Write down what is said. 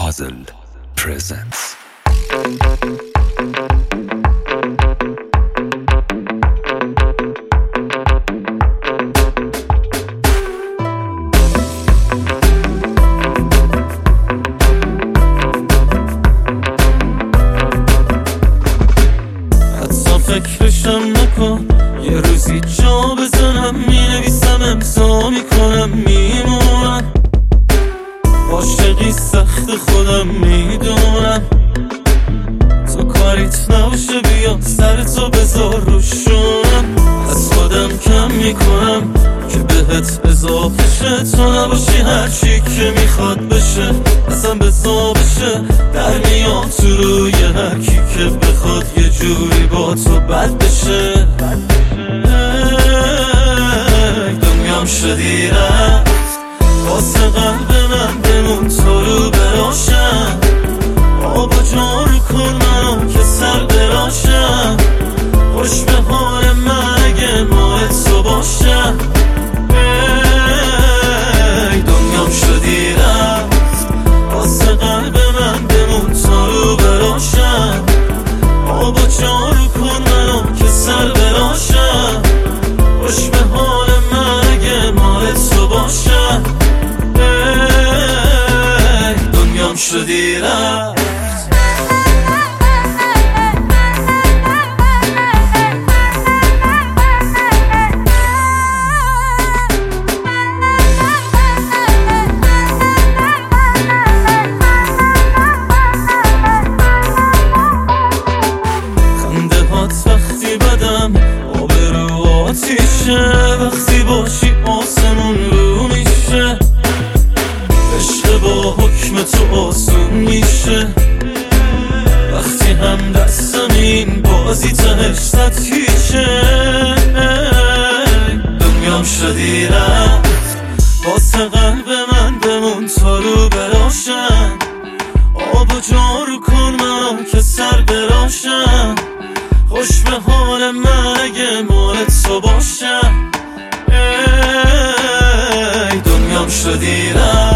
Puzzle presents. حتی فکرشم نکن، یه روزی جا بزنم، مینویسم امضا میکنم میمونم. عاشقی سخت خودم میدونم، تو کاریت نباشه بیا سرتو بذار روشونم. از خودم کم میکنم که بهت اضافه شه، تو نباشی هرچی که میخواد بشه اصلا بزا بشه. در میاد تو روی هرکی که بخواد یه جوری با تو بد بشه. دنیام شدی رفت واسه قلب من، بمون تو رو براشم. آبا جارو کن منو که سر براشم. خوش به حال من اگه مال تو باشم. دنیام شدی رفت واسه قلب من، بمون تو رو براشم. آبا جارو کن منو که سر براشم. خوش به حال من اگه مال تو باشم. دنیام شدی رفت. خنده هات وقتی بدم آبرو آتیشه، وقتی باشی آسمون رو میشه. عشق با حکم تو آسون میشه، وقتی هم دستم این بازی تهش صد هیچه. دنیام شدی رفت واسه قلب من، بمون تو رو براشم. آب و جارو کن منو که سر براشم. خوش به حال من اگه مال تو باشم. دنیام شدی رفت